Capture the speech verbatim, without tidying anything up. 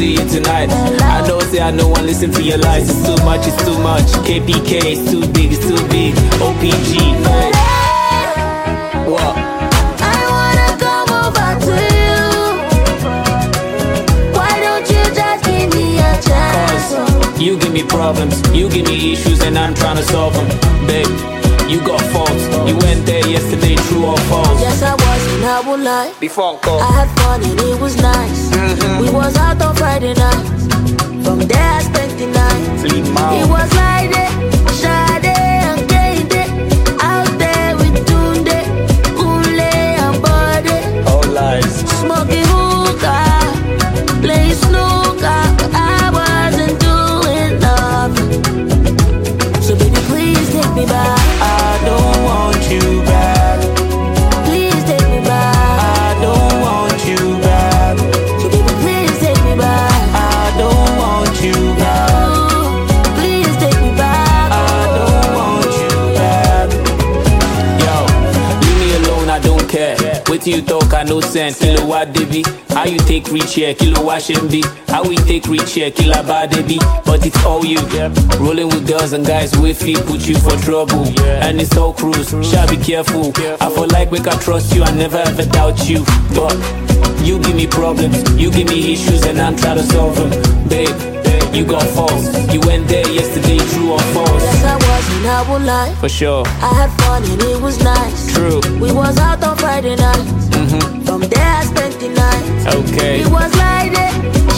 see you tonight. I know, say I know one listen to your lies. It's too much, it's too much. K P K, it's too big, it's too big. O P G, hey. What? I wanna come over to you. Why don't you just give me a chance? Cause you give me problems, you give me issues, and I'm trying to solve them. Babe, you got faults. You went there yesterday, true or false? Yes, I was, and I won't lie. Before call, I had fun and it was nice. Mm-hmm. We was out on Friday night. From there I spent the night. Fleet mile. It was like it, Sade and Kate. Out there with Tunde, Kule and Bode. All lies. Smoking hookah, play snooker. I wasn't doing nothing. So baby, please take me back. I don't want you back. Please take me back. I don't want you back. So baby, please take me back. I don't want you back. Oh, please take me back. I don't want you back. Yo, leave me alone, I don't care. Wait till you talk, I no sense. Kilo what they be? How you take reach here? Kilo what should be? How we take reach here? Kilo bad they be? But it's all you. Rolling with girls and guys with feet put you for trouble. And it's all cruise. Shall be careful. I feel like we can trust you. I never ever doubt you. But you give me problems, you give me issues, and I'm trying to solve them. Babe, you got faults. You went there yesterday, true or false? Yes, I was, and I won't lie. For sure. I had fun and it was nice. True. We was out on Friday night. Mm-hmm. From there I spent the night. Okay. It was like it,